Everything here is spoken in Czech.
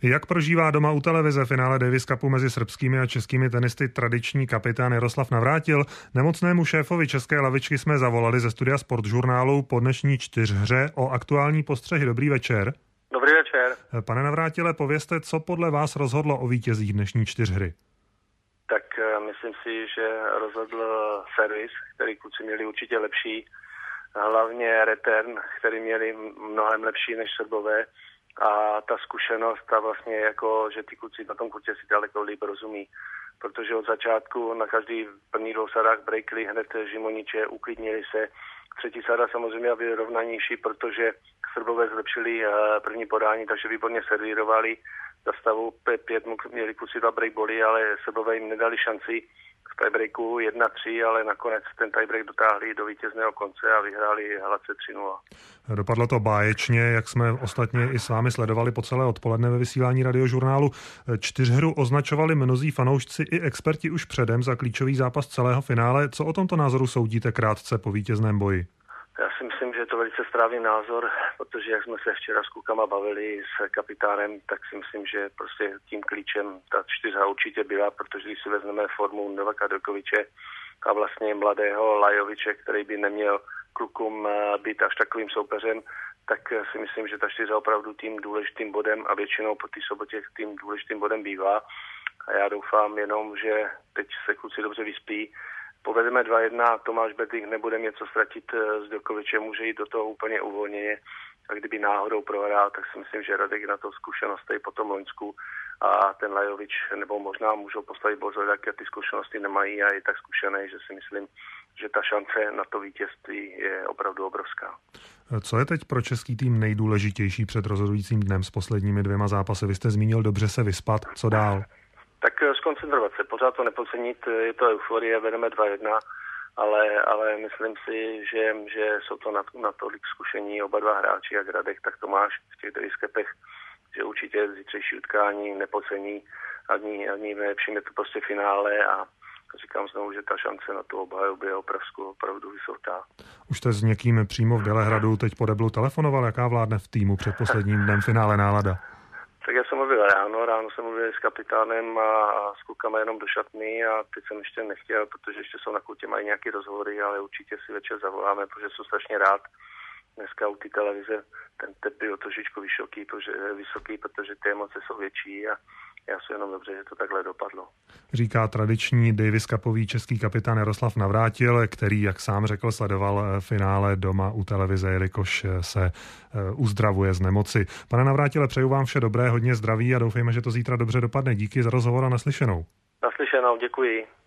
Jak prožívá doma u televize finále Davis Cupu mezi srbskými a českými tenisty tradiční kapitán Jaroslav Navrátil? Nemocnému šéfovi české lavičky jsme zavolali ze studia Sportžurnálu po dnešní čtyřhře o aktuální postřehy. Dobrý večer. Dobrý večer. Pane Navrátile, povězte, co podle vás rozhodlo o vítězích dnešní čtyřhry? Tak myslím si, že rozhodl servis, který kluci měli určitě lepší, hlavně return, který měli mnohem lepší než Srbové, a ta zkušenost a vlastně jako, že ty kluci na tom kurtě si daleko líp rozumí, protože od začátku na každý první dvou sadách breakli hned žimoniče, uklidnili se. Třetí sada samozřejmě byly rovnanější, protože Srbové zlepšili první podání, takže výborně servírovali. Za stavu 5 měli kluci 2 breakboly, ale Srbové jim nedali šanci v tiebreaku 1-3, ale nakonec ten tiebreak dotáhli do vítězného konce a vyhráli hladce 3-0. Dopadlo to báječně, jak jsme ostatně i s vámi sledovali po celé odpoledne ve vysílání Radiožurnálu. Čtyřhru označovali mnozí fanoušci i experti už předem za klíčový zápas celého finále. Co o tomto názoru soudíte krátce po vítězném boji? Já si myslím, že je to velice správný názor, protože jak jsme se včera s klukama bavili s kapitánem, tak si myslím, že prostě tím klíčem ta čtyřha určitě byla, protože když si vezmeme formu Novaka Djokoviče a vlastně mladého Lajoviče, který by neměl klukům být až takovým soupeřem, tak si myslím, že ta čtyřha opravdu tím důležitým bodem a většinou po té sobotě tím důležitým bodem bývá. A já doufám jenom, že teď se kluci dobře vyspí. Povedeme 2-1, Tomáš Berdych nebude něco ztratit s Djokovičem, může jít do toho úplně uvolněně. A kdyby náhodou prohrál, tak si myslím, že Radek na to zkušenost po tom Loňsku a ten Lajovič, nebo možná můžou postavit Bozorák, a ty zkušenosti nemají a je tak zkušený, že si myslím, že ta šance na to vítězství je opravdu obrovská. Co je teď pro český tým nejdůležitější před rozhodujícím dnem s posledními 2 zápasy? Vy jste zmínil dobře se vyspat, co dál? Tak zkoncentrovat se, pořád to nepodcenit, je to euforie, vedeme 2-1, ale myslím si, že jsou to natolik zkušení oba dva hráči, jak Radek, tak Tomáš v těch Davis-Cupech, že určitě zítřejší utkání nepodcení, ani v nejlepším je to prostě finále a říkám znovu, že ta šance na tu obhajobu je opravdu vysoká. Už jste s někým přímo v Bělehradu teď po deblu telefonoval, jaká vládne v týmu před posledním dnem finále nálada? Tak já jsem mluvil ráno jsem mluvil s kapitánem a s klukama jenom do šatny a teď jsem ještě nechtěl, protože ještě jsou na kurtě, mají nějaké rozhovory, ale určitě si večer zavoláme, protože jsem strašně rád. Dneska u té televize ten tep byl trošičku vysoký, protože ty emoce jsou větší a já jsem jenom dobře, že to takhle dopadlo. Říká tradiční Davis Cupový český kapitán Jaroslav Navrátil, který, jak sám řekl, sledoval finále doma u televize, jelikož se uzdravuje z nemoci. Pane Navrátile, přeju vám vše dobré, hodně zdraví a doufejme, že to zítra dobře dopadne. Díky za rozhovor a naslyšenou. Naslyšenou, děkuji.